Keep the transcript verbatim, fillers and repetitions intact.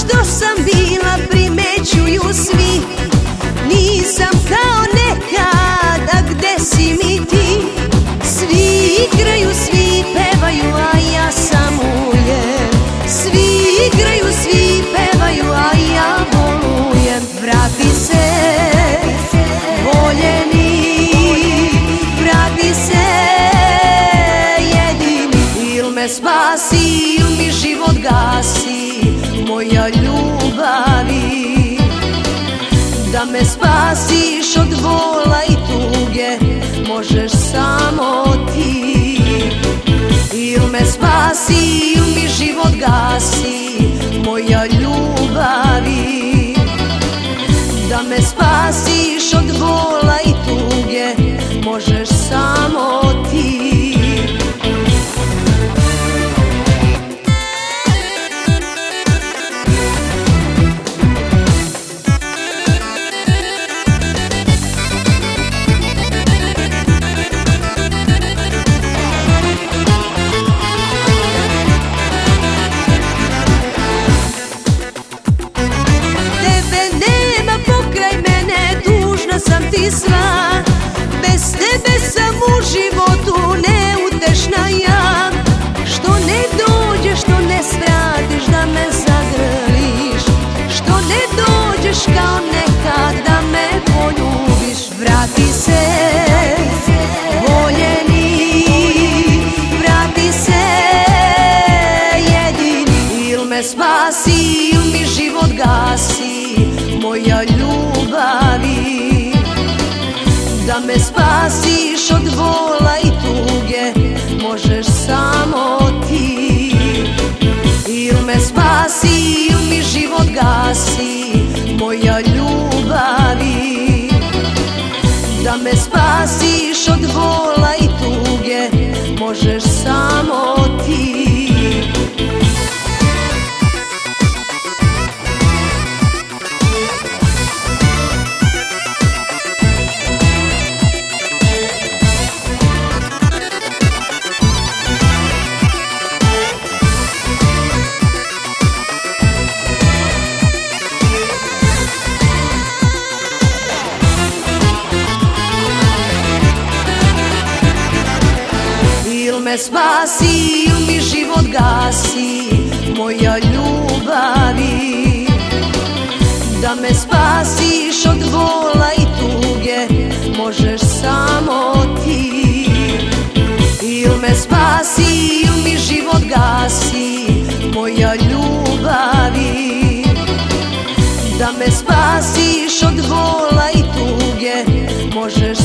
što sam bila primećuju svi. Nisam kao nekad, a gde si mi ti? Svi igraju, svi pevaju, a ja samujem. Svi igraju, svi pevaju, a ja bolujem. Vrati se, voljeni, vrati se jedini. Il me spasi, il mi život gasi, moja ljubavi. Da me spasiš od bola i tuge, možeš samo ti. Il me spasi, il mi život gasi, moja ljubavi. Da me spasiš od bola i tuge, možeš samo ti. Sam ti sva, bez tebe sam u životu neutešna ja. Što ne dođeš, što ne svratiš da me zagrliš, što ne dođeš kao nekad da me poljubiš. Vrati se, voljeni, vrati se jedini. Il me spasi, il mi život gasi, moja ljubavi. Da me spasiš od bola i tuge, možeš samo ti. Il me spasi, il mi život gasi, moja ljubavi. Da me spasiš od bola i tuge, možeš samo ti. Il me spasi, il mi život gasi, moja ljubavi. Da me spasiš od bola i tuge, možeš samo ti. Il me spasi, il mi život gasi, moja ljubavi. Da me spasiš od bola i tuge, možeš